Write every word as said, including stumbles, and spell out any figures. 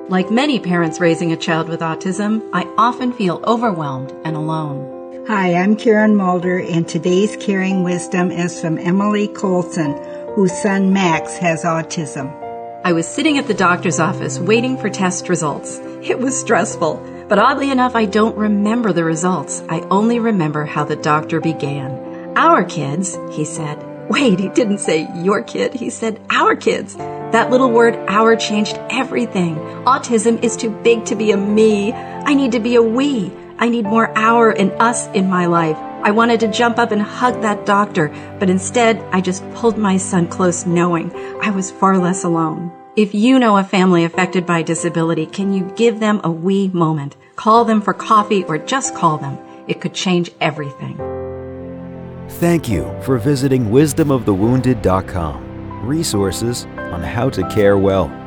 Like many parents raising a child with autism, I often feel overwhelmed and alone. Hi, I'm Karen Mulder, and today's Caring Wisdom is from Emily Colson, whose son Max has autism. I was sitting at the doctor's office waiting for test results. It was stressful, but oddly enough, I don't remember the results. I only remember how the doctor began. Our kids, he said. Wait, he didn't say your kid, he said our kids. That little word, our, changed everything. Autism is too big to be a me. I need to be a we. I need more our and us in my life. I wanted to jump up and hug that doctor, but instead I just pulled my son close, knowing I was far less alone. If you know a family affected by disability, can you give them a we moment? Call them for coffee or just call them. It could change everything. Thank you for visiting wisdom of the wounded dot com. Resources on how to care well.